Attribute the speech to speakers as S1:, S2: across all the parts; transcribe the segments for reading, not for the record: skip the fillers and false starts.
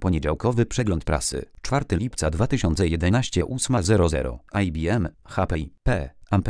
S1: Poniedziałkowy przegląd prasy. 4 lipca 2011 8:00. IBM, HP, P,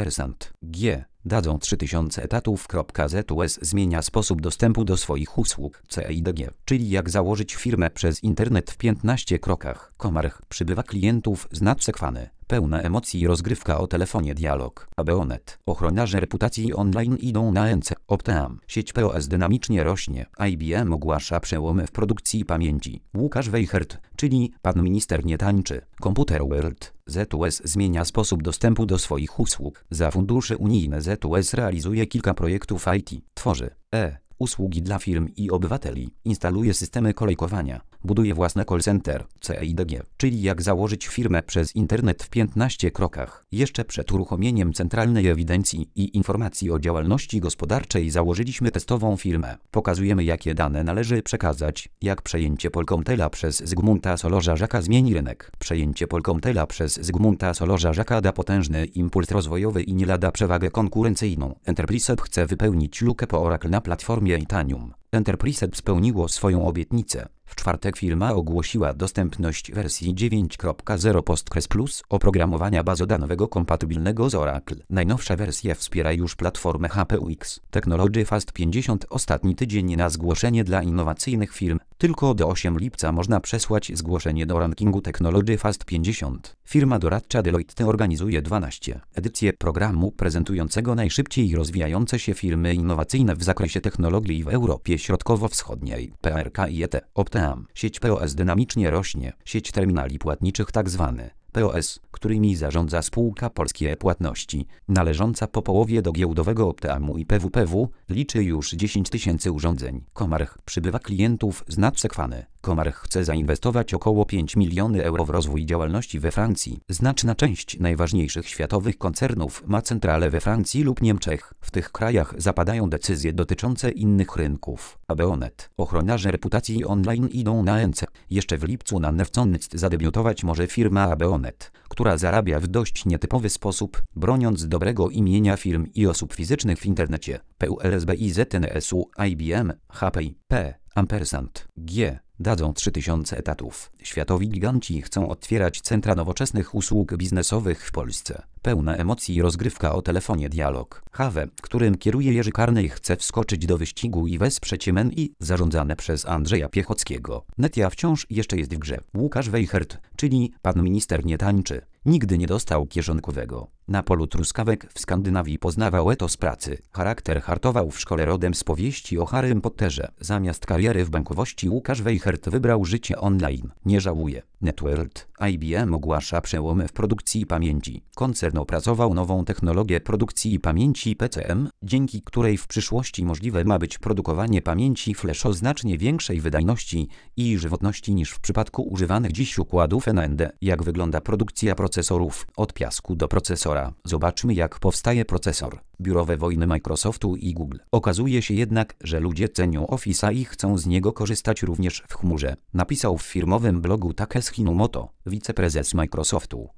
S1: G. Dadzą 3000 etatów. ZUS zmienia sposób dostępu do swoich usług. CIDG, czyli jak założyć firmę przez internet w 15 krokach. Komarch, przybywa klientów z nadsekwany. Pełna emocji rozgrywka o telefonie dialog. ABONET. Ochroniarze reputacji online idą na ręce. Opteam. Sieć POS dynamicznie rośnie. IBM ogłasza przełomy w produkcji pamięci. Łukasz Weichert, czyli pan minister nie tańczy. Computer World. ZUS zmienia sposób dostępu do swoich usług. Za fundusze unijne ZUS realizuje kilka projektów IT. Tworzy usługi dla firm i obywateli. Instaluje systemy kolejkowania. Buduje własne call center. CIDG, czyli jak założyć firmę przez internet w 15 krokach. Jeszcze przed uruchomieniem Centralnej Ewidencji i Informacji o Działalności Gospodarczej założyliśmy testową firmę. Pokazujemy, jakie dane należy przekazać, jak przejęcie Polkomtela przez Zygmunta Solorza-Żaka zmieni rynek. Przejęcie Polkomtela przez Zygmunta Solorza-Żaka da potężny impuls rozwojowy i nie lada przewagę konkurencyjną. Enterprise chce wypełnić lukę po Oracle na platformie Itanium. Enterprise spełniło swoją obietnicę. W czwartek firma ogłosiła dostępność wersji 9.0 Postgres Plus oprogramowania bazodanowego kompatybilnego z Oracle. Najnowsza wersja wspiera już platformę HPUX. Technology Fast 50 ostatni tydzień na zgłoszenie dla innowacyjnych firm. Tylko do 8 lipca można przesłać zgłoszenie do rankingu Technology Fast 50. Firma doradcza Deloitte organizuje 12 edycje programu prezentującego najszybciej rozwijające się firmy innowacyjne w zakresie technologii w Europie Środkowo-Wschodniej. PRK i ET. Opteam. Sieć POS dynamicznie rośnie. Sieć terminali płatniczych tzw. POS, którymi zarządza spółka Polskie E-Płatności, należąca po połowie do giełdowego Opteamu i PWPW, liczy już 10 000 urządzeń. Komarch, przybywa klientów z nadsekwany. Komarch chce zainwestować około 5 miliony euro w rozwój działalności we Francji. Znaczna część najważniejszych światowych koncernów ma centralę we Francji lub Niemczech. W tych krajach zapadają decyzje dotyczące innych rynków. ABONET. Ochroniarze reputacji online idą na ręce. Jeszcze w lipcu na Newconnect zadebiutować może firma ABONET, która zarabia w dość nietypowy sposób, broniąc dobrego imienia firm i osób fizycznych w internecie. PULSBIZNSU, IBM, HP, P, G. Dadzą 3000 etatów. Światowi giganci chcą otwierać centra nowoczesnych usług biznesowych w Polsce. Pełna emocji rozgrywka o telefonie dialog. HAWE, którym kieruje Jerzy Karnej, chce wskoczyć do wyścigu i wesprzeć MENI, zarządzane przez Andrzeja Piechockiego. Netia wciąż jeszcze jest w grze. Łukasz Weichert, czyli pan minister nie tańczy. Nigdy nie dostał kieszonkowego. Na polu truskawek w Skandynawii poznawał etos pracy. Charakter hartował w szkole rodem z powieści o Harrym Potterze. Zamiast kariery w bankowości Łukasz Weichert wybrał życie online. Nie żałuje. NetWorld. IBM ogłasza przełomy w produkcji pamięci. Koncern opracował nową technologię produkcji pamięci PCM, dzięki której w przyszłości możliwe ma być produkowanie pamięci flash o znacznie większej wydajności i żywotności niż w przypadku używanych dziś układów NAND. Jak wygląda produkcja procesorów od piasku do procesora? Zobaczmy, jak powstaje procesor. Biurowe wojny Microsoftu i Google. Okazuje się jednak, że ludzie cenią Office'a i chcą z niego korzystać również w chmurze. Napisał w firmowym blogu Takeshi Numoto, wiceprezes Microsoftu.